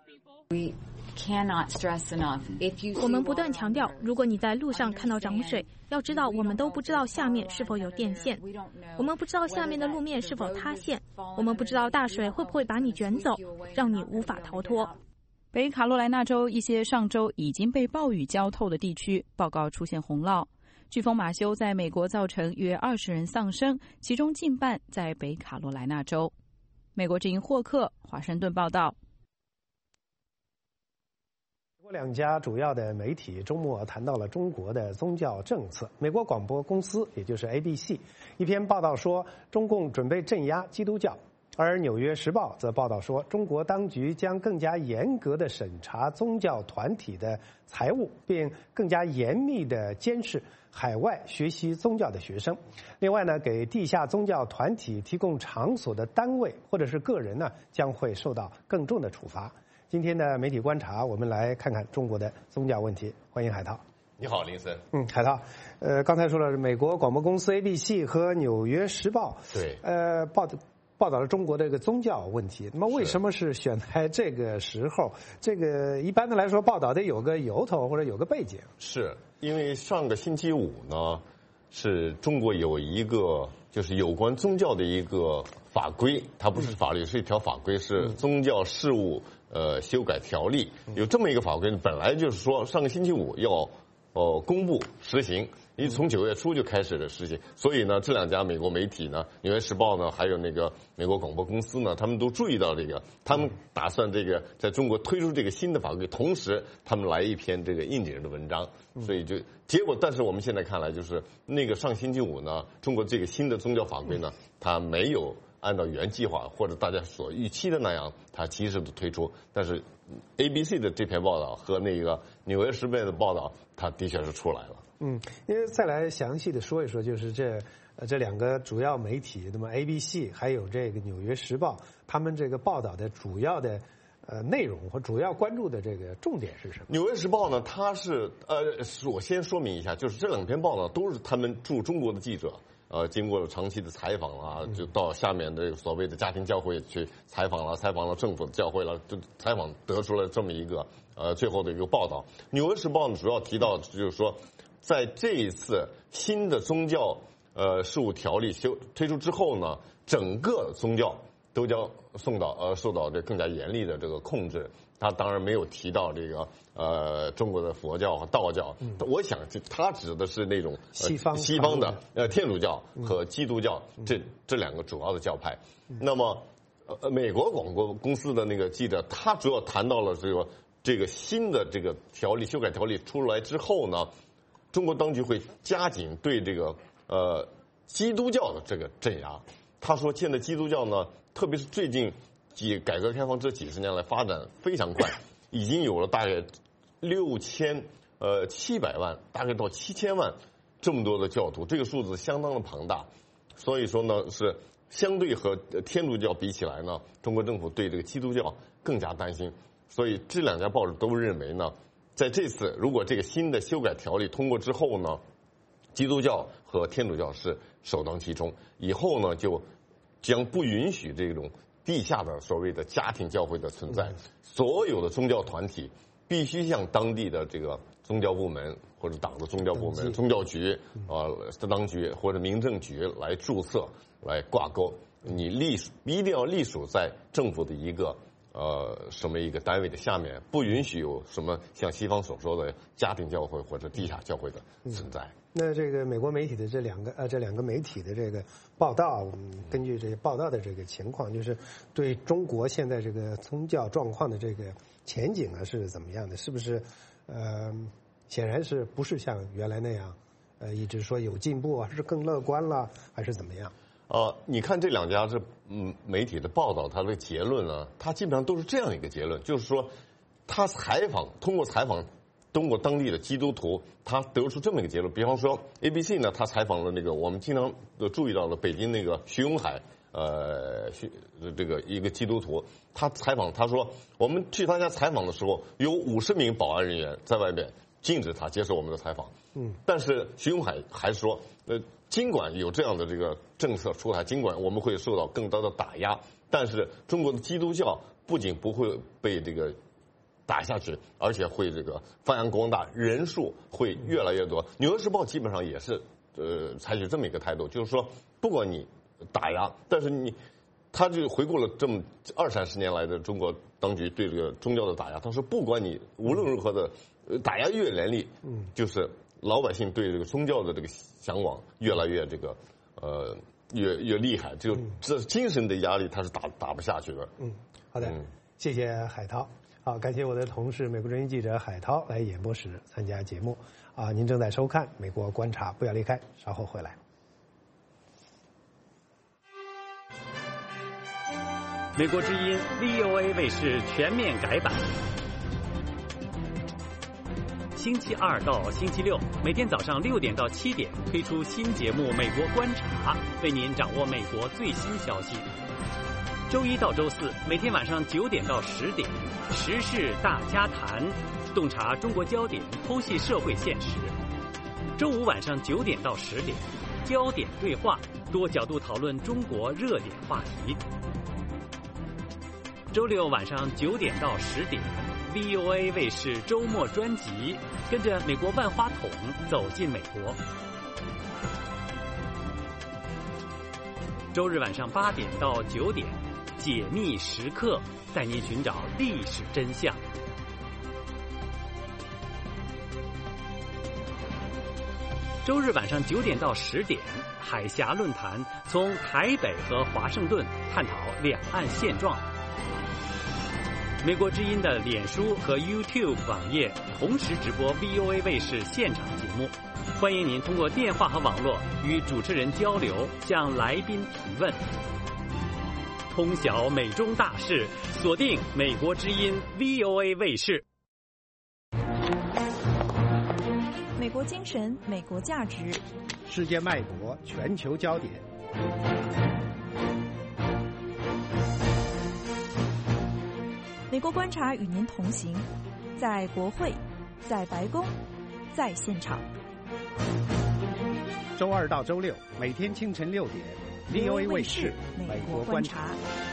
我们不断强调，如果你在路上看到涨水，要知道我们都不知道下面是否有电线，我们不知道下面的路面是否塌陷，我们不知道大水会不会把你卷走，让你无法逃脱。 北卡罗来纳州一些上周已经被暴雨浇透的地区报告出现洪涝。飓风马修在美国造成约20人丧生，其中近半在北卡罗来纳州。美国之音霍克，华盛顿报道。 美国2家主要的媒体周末谈到了中国的宗教政策。美国广播公司，也就是 ABC， 一篇报道说，中共准备镇压基督教。 而《纽约时报》则报道说，中国当局将更加严格地审查宗教团体的财务，并更加严密地监视海外学习宗教的学生。另外呢，给地下宗教团体提供场所的单位或者是个人呢，将会受到更重的处罚。今天的媒体观察，我们来看看中国的宗教问题。欢迎海涛。 你好，林森。 海涛，刚才说了，美国广播公司 ABC 和《纽约时报》 对， 报道了中国的这个宗教问题。那么为什么是选在这个时候？这个一般的来说，报道得有个由头或者有个背景。 是因为上个星期五呢，是中国有一个就是有关宗教的一个法规，它不是法律，是一条法规，是宗教事务修改条例。有这么一个法规，本来就是说上个星期五要公布实行，因为从9月初就开始了实行，所以呢，这两家美国媒体呢，《纽约时报》呢，还有那个美国广播公司呢，他们都注意到这个，他们打算这个在中国推出这个新的法规，同时他们来一篇这个应景的文章，所以就结果，但是我们现在看来，就是那个上星期五呢，中国这个新的宗教法规呢，它没有按照原计划或者大家所预期的那样，它及时的推出，但是 ABC 的这篇报道和那个《纽约时报》的报道，它的确是出来了。 因为再来详细的说一说，就是这两个主要媒体，那么 ABC 还有这个《纽约时报》，他们这个报道的主要的内容和主要关注的这个重点是什么？ 《纽约时报》呢，它是我先说明一下，就是这两篇报道都是他们驻中国的记者。经过了长期的采访啊，就到下面的所谓的家庭教会去采访了政府的教会了，就采访得出了这么一个最后的一个报道。《纽约时报》呢，主要提到就是说，在这一次新的宗教事务条例推出之后呢，整个宗教都将受到这更加严厉的这个控制。他当然没有提到这个中国的佛教和道教，我想他指的是那种西方的天主教和基督教这两个主要的教派。那么美国广播公司的那个记者，他主要谈到了这个新的这个修改条例出来之后呢，中国当局会加紧对这个基督教的这个镇压。他说，现在基督教呢，特别是最近改革开放这几十年来发展非常快，已经有了大概6700万，大概到7000万这么多的教徒，这个数字相当的庞大。所以说呢，是相对和天主教比起来呢，中国政府对这个基督教更加担心。所以这两家报纸都认为呢，在这次如果这个新的修改条例通过之后呢，基督教和天主教是首当其冲，以后呢就将不允许这种地下的所谓的家庭教会的存在，所有的宗教团体必须向当地的这个宗教部门或者党的宗教部门、宗教局当局或者民政局来注册、来挂钩。你一定要隶属在政府的一个什么一个单位的下面，不允许有什么像西方所说的家庭教会或者地下教会的存在。 那这个美国媒体的这两个媒体的这个报道，我们根据这些报道的这个情况，就是对中国现在这个宗教状况的这个前景啊是怎么样的？是不是显然是不是像原来那样一直说有进步啊，是更乐观了，还是怎么样？ 你看这两家媒体的报道，它的结论呢，它基本上都是这样一个结论，就是说，他通过采访中国当地的基督徒，他得出这么一个结论。比方说 ABC 呢，他采访了那个我们经常都注意到的北京那个徐永海，这个一个基督徒，他说，我们去他家采访的时候，有50名保安人员在外面禁止他接受我们的采访。但是徐永海还说，尽管有这样的这个政策出台，尽管我们会受到更多的打压，但是中国的基督教不仅不会被这个打下去，而且会这个发扬光大，人数会越来越多。《纽约时报》基本上也是采取这么一个态度，就是说，不管你打压，但是他就回顾了这么20-30年来的中国当局对这个宗教的打压。他说，不管你无论如何的打压越严厉，就是老百姓对这个宗教的这个向往越来越这个越厉害，这精神的压力他是打不下去的。 好的，谢谢海涛。好，感谢我的同事美国之音记者海涛来演播室参加节目。您正在收看《美国观察》，不要离开，稍后回来。 美国之音 VOA 卫视全面改版。星期二到星期六，每天早上6点到7点推出新节目《美国观察》，为您掌握美国最新消息。周一到周四，每天晚上9点到10点，时事大家谈，洞察中国焦点，剖析社会现实。周五晚上9点到10点，焦点对话，多角度讨论中国热点话题。周六晚上9点到10点。VOA 卫视周末专辑，跟着美国万花筒走进美国。周日晚上8点到9点，解密时刻，带您寻找历史真相。周日晚上9点到10点，海峡论坛，从台北和华盛顿探讨两岸现状。美国之音的脸书和 YouTube 网页同时直播 VOA 卫视现场节目，欢迎您通过电话和网络与主持人交流，向来宾提问。通晓美中大事，锁定美国之音 VOA 卫视。 美国精神，美国价值， 世界脉搏，全球焦点。 美国观察与您同行，在国会，在白宫，在现场。 周二到周六，每天清晨6点 ，VOA 卫视美国观察。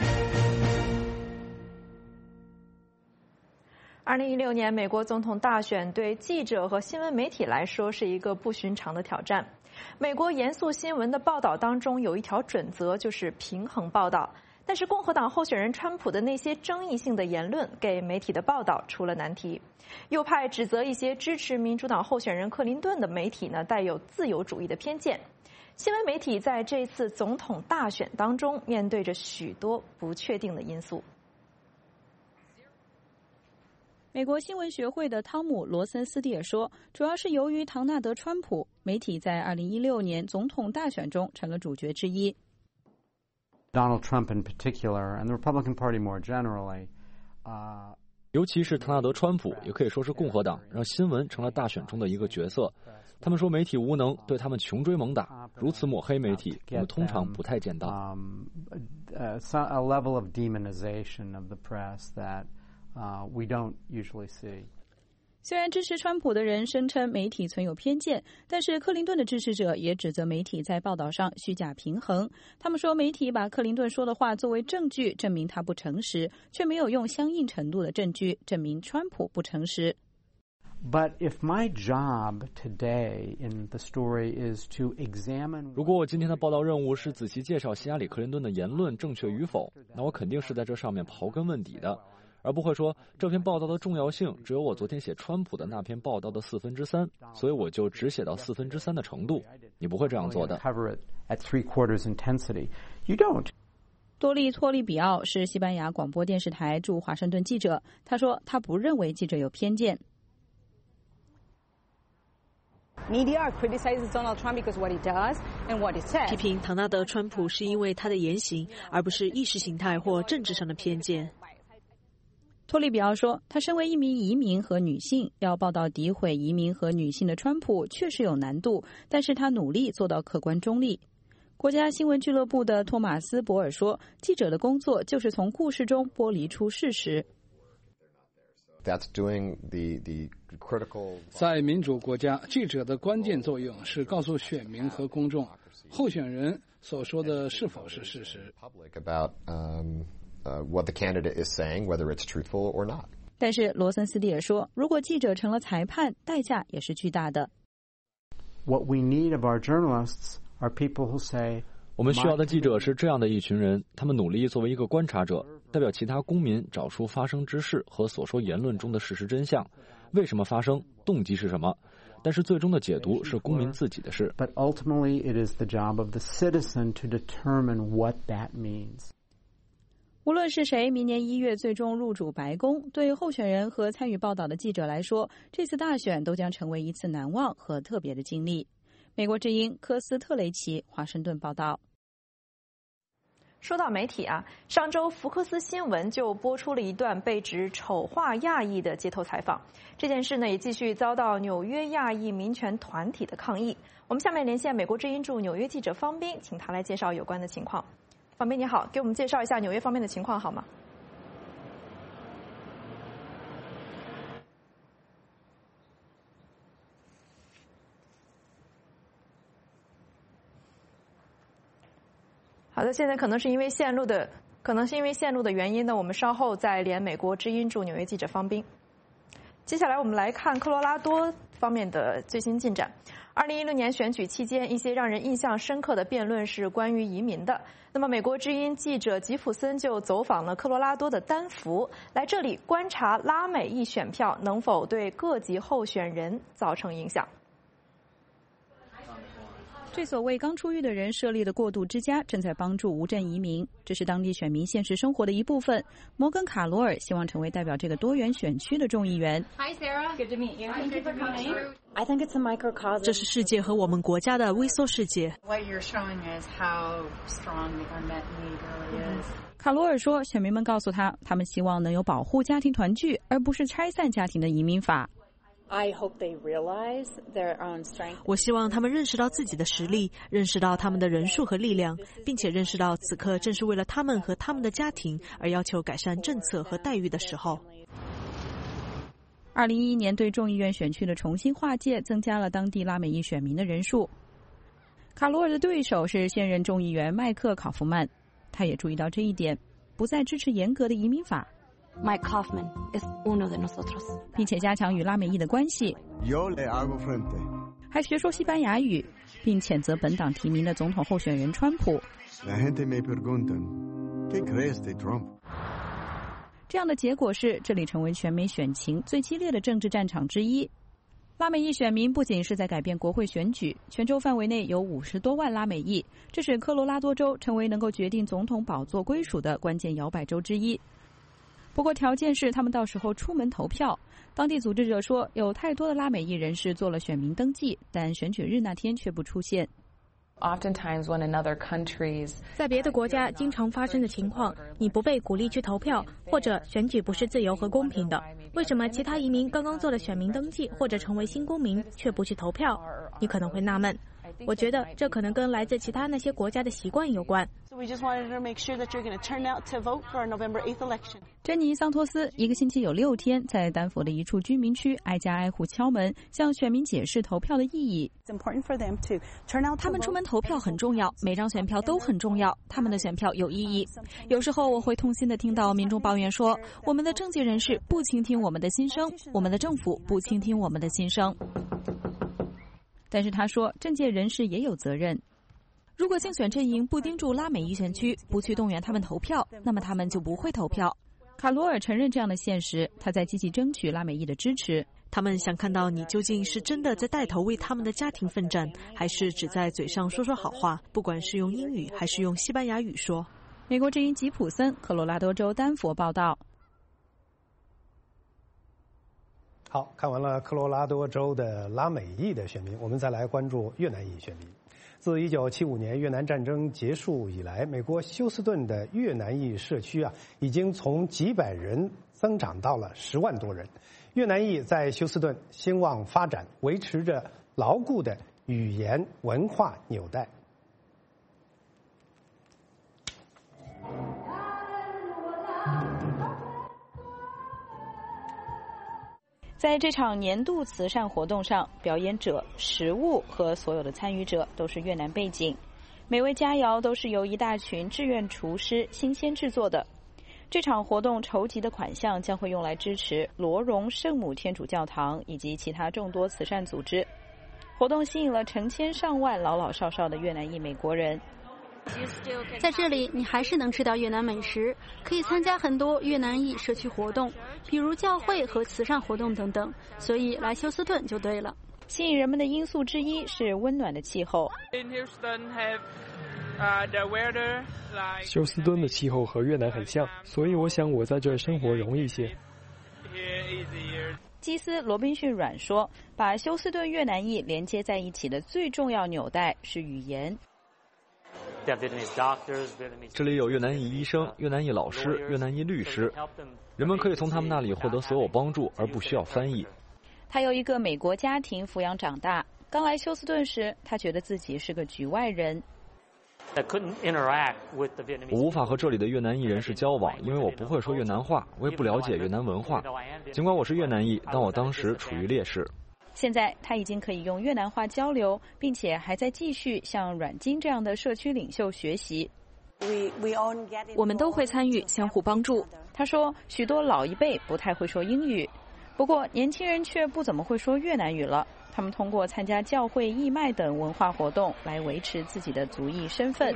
2016年美国总统大选对记者和新闻媒体来说是一个不寻常的挑战。美国严肃新闻的报道当中有一条准则，就是平衡报道。但是共和党候选人川普的那些争议性的言论给媒体的报道出了难题。右派指责一些支持民主党候选人克林顿的媒体呢带有自由主义的偏见。新闻媒体在这次总统大选当中面对着许多不确定的因素。 美国新闻学会的汤姆·罗森斯蒂尔说，主要是由于唐纳德·川普，媒体在2016年总统大选中成了主角之一。 Donald Trump in particular, and the Republican Party more generally, 尤其是唐纳德·川普，也可以说是共和党，让新闻成了大选中的一个角色。他们说媒体无能，对他们穷追猛打，如此抹黑媒体，我们通常不太见到。 A level of demonization of the press that we don't usually see. 虽然支持川普的人声称媒体存有偏见，但是克林顿的支持者也指责媒体在报道上虚假平衡。他们说媒体把克林顿说的话作为证据，证明他不诚实，却没有用相应程度的证据证明川普不诚实。 But if my job today in the story is to examine， 如果我今天的报道任务是仔细介绍希拉里·克林顿的言论正确与否，那我肯定是在这上面刨根问底的。而不会说这篇报道的重要性只有我昨天写川普的那篇报道的3/4，所以我就只写到3/4的程度。你不会这样做的。 多利·托利比奥是西班牙广播电视台驻华盛顿记者，他说他不认为记者有偏见。 批评唐纳德·川普是因为他的言行，而不是意识形态或政治上的偏见。 托利比奥说，他身为一名移民和女性，要报道诋毁移民和女性的川普确实有难度，但是他努力做到客观中立。国家新闻俱乐部的托马斯·博尔说，记者的工作就是从故事中剥离出事实。 在民主国家，记者的关键作用是告诉选民和公众，候选人所说的是否是事实。 What the candidate is saying, whether it's truthful or not. 但是罗森斯蒂尔说，如果记者成了裁判，代价也是巨大的。 What we need of our journalists are people who say, 我们需要的记者是这样的一群人，他们努力作为一个观察者，代表其他公民找出发生之事和所说言论中的事实真相，为什么发生，动机是什么。但是最终的解读是公民自己的事。 But ultimately, it is the job of the citizen to determine what that means. 无论是谁明年1月最终入主白宫，对候选人和参与报道的记者来说，这次大选都将成为一次难忘和特别的经历。美国之音科斯特雷奇华盛顿报道。 说到媒体啊，上周福克斯新闻就播出了一段被指丑化亚裔的街头采访。这件事呢，也继续遭到纽约亚裔民权团体的抗议。我们下面连线美国之音驻纽约记者方斌，请他来介绍有关的情况。方斌你好，给我们介绍一下纽约方面的情况好吗？好的，现在可能是因为线路的原因呢，我们稍后再连美国之音驻纽约记者方斌。接下来我们来看科罗拉多方面的最新进展。2016年选举期间，一些让人印象深刻的辩论是关于移民的。那么，美国之音记者吉普森就走访了科罗拉多的丹佛，来这里观察拉美裔选票能否对各级候选人造成影响。 这所为刚出狱的人设立的过渡之家正在帮助无证移民，这是当地选民现实生活的一部分。摩根·卡罗尔希望成为代表这个多元选区的众议员。 Hi Sarah, good to meet you. Thank you for coming. I think it's a microcosm. 这是世界和我们国家的微缩世界。 What you're showing is how strong the unmet need really is. 卡罗尔说，选民们告诉他，他们希望能有保护家庭团聚，而不是拆散家庭的移民法。 I hope they realize their own strength. 我希望他们认识到自己的实力，认识到他们的人数和力量，并且认识到此刻正是为了他们和他们的家庭而要求改善政策和待遇的时候。 2011年对众议院选区的重新划界增加了当地拉美裔选民的人数。卡罗尔的对手是现任众议员麦克·考夫曼，他也注意到这一点，不再支持严格的移民法。 Mike Kaufman es uno de nosotros， 并且加强与拉美裔的关系。还学说西班牙语，并谴责本党提名的总统候选人川普。这样的结果是，这里成为全美选情最激烈的政治战场之一。拉美裔选民不仅是在改变国会选举，全州范围内有50多万拉美裔，这使科罗拉多州成为能够决定总统宝座归属的关键摇摆州之一。不过条件是他们到时候出门投票。当地组织者说，有太多的拉美裔人士做了选民登记，但选举日那天却不出现。 在别的国家经常发生的情况，你不被鼓励去投票，或者选举不是自由和公平的。为什么其他移民刚刚做了选民登记或者成为新公民却不去投票？你可能会纳闷。我觉得这可能跟来自其他那些国家的习惯有关。 珍妮·桑托斯一个星期有6天在丹佛的一处居民区挨家挨户敲门，向选民解释投票的意义。 他们出门投票很重要，每张选票都很重要，他们的选票有意义。有时候我会痛心地听到民众抱怨说，我们的政界人士不倾听我们的心声，我们的政府不倾听我们的心声。 但是他说，政界人士也有责任。 如果竞选阵营不盯住拉美裔选区，不去动员他们投票，那么他们就不会投票。 卡罗尔承认这样的现实，他在积极争取拉美裔的支持。 他们想看到你究竟是真的在带头为他们的家庭奋战，还是只在嘴上说说好话，不管是用英语还是用西班牙语说。 美国之音吉普森，科罗拉多州丹佛报道。 好，看完了科罗拉多州的拉美裔的选民，我们再来关注越南裔选民。自1975年越南战争结束以来，美国休斯顿的越南裔社区已经从几百人增长到了10万多人。越南裔在休斯顿兴旺发展，维持着牢固的语言文化纽带。 在这场年度慈善活动上，表演者、食物和所有的参与者都是越南背景。每位佳肴都是由一大群志愿厨师新鲜制作的。这场活动筹集的款项将会用来支持罗荣圣母天主教堂以及其他众多慈善组织。活动吸引了成千上万老老少少的越南裔美国人。 在这里，你还是能吃到越南美食，可以参加很多越南裔社区活动，比如教会和慈善活动等等。所以来休斯顿就对了。 吸引人们的因素之一是温暖的气候。 休斯顿的气候和越南很像，所以我想我在这生活容易些。 基斯·罗宾逊软说，把休斯顿越南裔连接在一起的最重要纽带是语言。 这里有越南裔医生、越南裔老师、越南裔律师，人们可以从他们那里获得所有帮助，而不需要翻译。 他由一个美国家庭抚养长大，刚来休斯顿时，他觉得自己是个局外人。 我无法和这里的越南裔人士交往，因为我不会说越南话，我也不了解越南文化。尽管我是越南裔，但我当时处于劣势。 现在他已经可以用越南话交流，并且还在继续向阮金这样的社区领袖学习。 我们都会参与，相互帮助。 他说，许多老一辈不太会说英语，不过年轻人却不怎么会说越南语了。他们通过参加教会、义卖等文化活动来维持自己的族裔身份。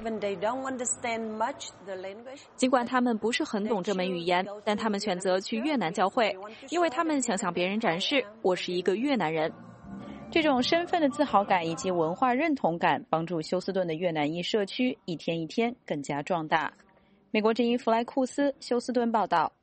尽管他们不是很懂这门语言，但他们选择去越南教会，因为他们想向别人展示我是一个越南人。 这种身份的自豪感以及文化认同感，帮助休斯顿的越南裔社区一天一天更加壮大。美国之音弗莱库斯，休斯顿报道。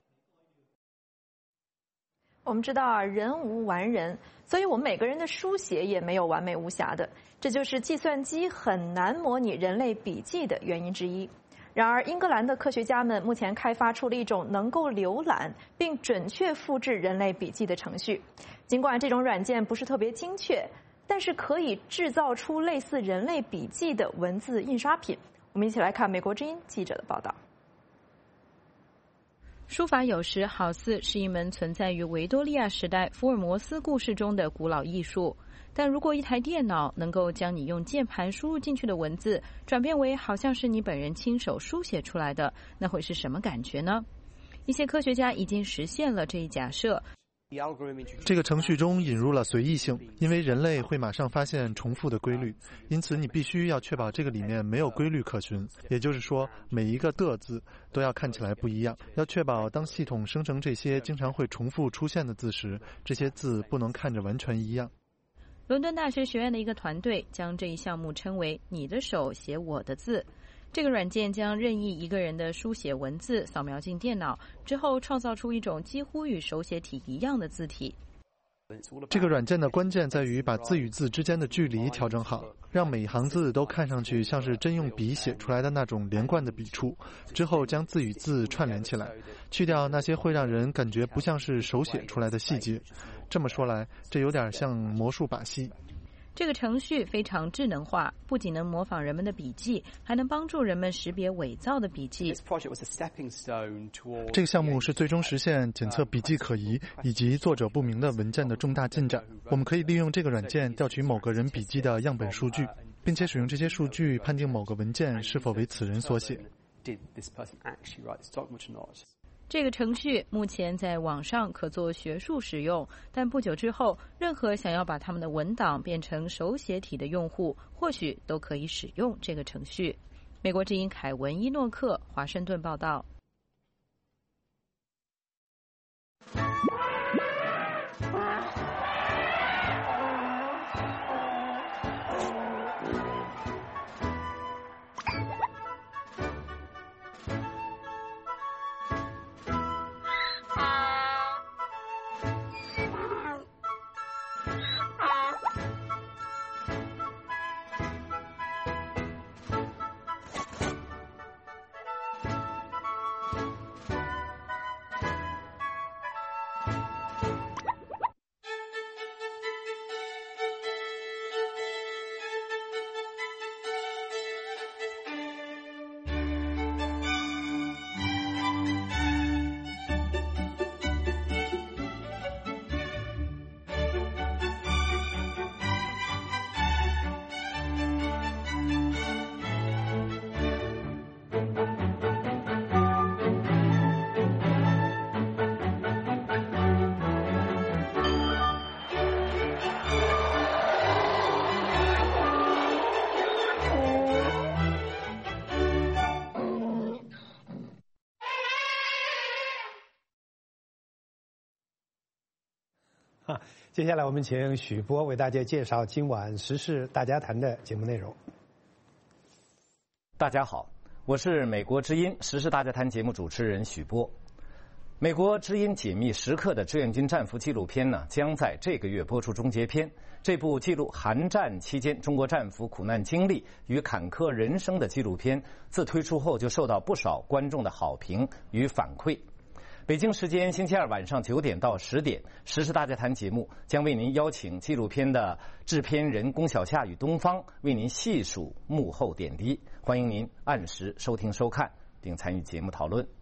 我们知道人无完人，所以我们每个人的书写也没有完美无瑕的，这就是计算机很难模拟人类笔记的原因之一。然而，英格兰的科学家们目前开发出了一种能够浏览并准确复制人类笔记的程序。尽管这种软件不是特别精确，但是可以制造出类似人类笔记的文字印刷品。我们一起来看美国之音记者的报道。 书法有时好似是一门存在于维多利亚时代福尔摩斯故事中的古老艺术，但如果一台电脑能够将你用键盘输入进去的文字转变为好像是你本人亲手书写出来的，那会是什么感觉呢？一些科学家已经实现了这一假设。 这个程序中引入了随意性，因为人类会马上发现重复的规律，因此你必须要确保这个里面没有规律可循，也就是说每一个的字都要看起来不一样，要确保当系统生成这些经常会重复出现的字时，这些字不能看着完全一样。 伦敦大学学院的一个团队将这一项目称为你的手写我的字。这个软件将任意一个人的书写文字扫描进电脑之后，创造出一种几乎与手写体一样的字体。 这个软件的关键在于把字与字之间的距离调整好，让每一行字都看上去像是真用笔写出来的那种连贯的笔触，之后将字与字串联起来，去掉那些会让人感觉不像是手写出来的细节。这么说来，这有点像魔术把戏。 这个程序非常智能化，不仅能模仿人们的笔记，还能帮助人们识别伪造的笔记。 这个项目是最终实现检测笔迹可疑以及作者不明的文件的重大进展。我们可以利用这个软件调取某个人笔记的样本数据，并且使用这些数据判定某个文件是否为此人所写。 这个程序目前在网上可做学术使用，但不久之后，任何想要把他们的文档变成手写体的用户，或许都可以使用这个程序。美国之音凯文·伊诺克，华盛顿报道。 接下来我们请许波为大家介绍今晚时事大家谈的节目内容。 大家好，我是美国之音时事大家谈节目主持人许波。 美国知音解密时刻的志愿军战俘纪录片呢，将在这个月播出终结篇。这部记录韩战期间中国战俘苦难经历与坎坷人生的纪录片，自推出后就受到不少观众的好评与反馈。北京时间星期二晚上9点到10点，《时事大家谈》节目将为您邀请纪录片的制片人龚小夏与东方，为您细数幕后点滴。欢迎您按时收听收看，并参与节目讨论。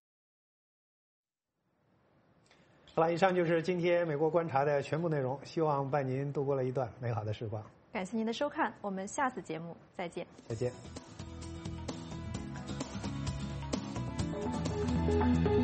好了，以上就是今天美国观察的全部内容，希望伴您度过了一段美好的时光。 感谢您的收看，我们下次节目再见。 再见。